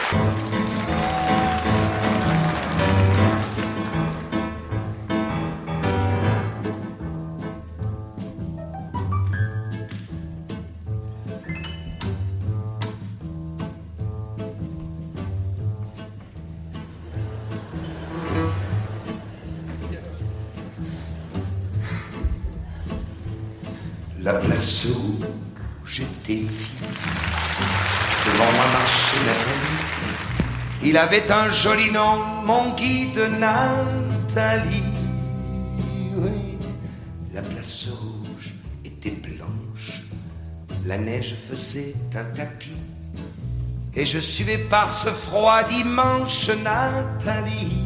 La place rouge était vide. Devant moi marchait Nathalie. Il avait un joli nom, mon guide Nathalie. Oui, la place rouge était blanche. La neige faisait un tapis. Et je suivais par ce froid dimanche Nathalie.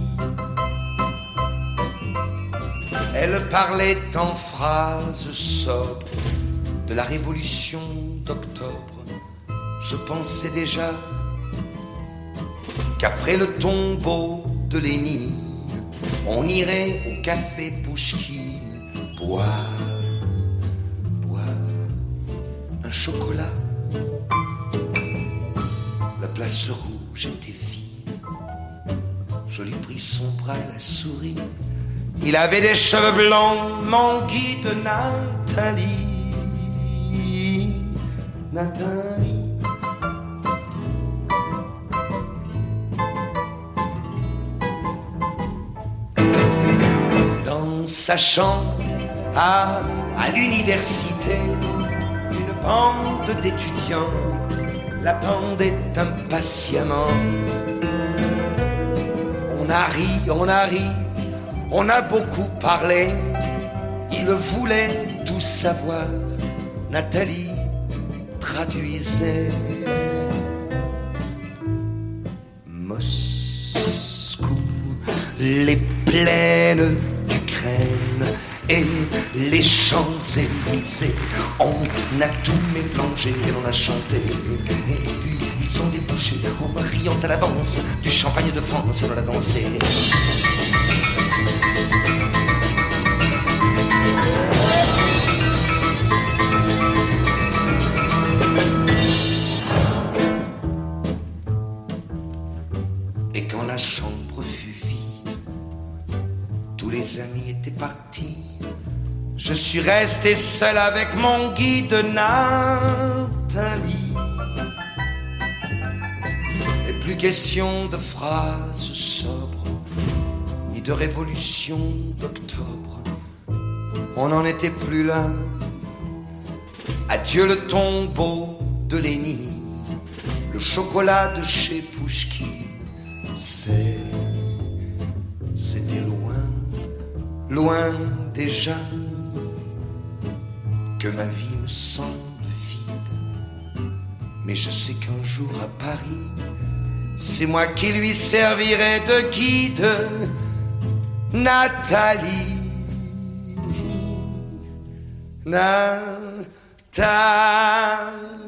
Elle parlait en phrases sobres de la révolution d'octobre. Je pensais déjà qu'après le tombeau de Lénine, on irait au café Pouchkine boire un chocolat. La place rouge était vide. Je lui pris son bras et la souris. Il avait des cheveux blancs, mon guide Nathalie. Nathalie. Dans sa chambre à l'université, une bande d'étudiants l'attendait impatiemment. On a ri. On a beaucoup parlé, il voulait tout savoir. Nathalie traduisait. Moscou, les plaines d'Ukraine et les Champs-Élysées. On a tout mélangé et on a chanté. Et puis ils sont débouchés en riant à l'avance du champagne de France et on a dansé. Et quand la chambre fut vide, tous les amis étaient partis. Je suis resté seul avec mon guide Nathalie. Et plus question de phrases sobres, ni de révolution d'octobre. On n'en était plus là. Adieu le tombeau de Lénine, le chocolat de chez Pouchkine. C'était loin déjà, que ma vie me semble vide. Mais je sais qu'un jour à Paris, c'est moi qui lui servirai de guide. Nathalie, Nathalie.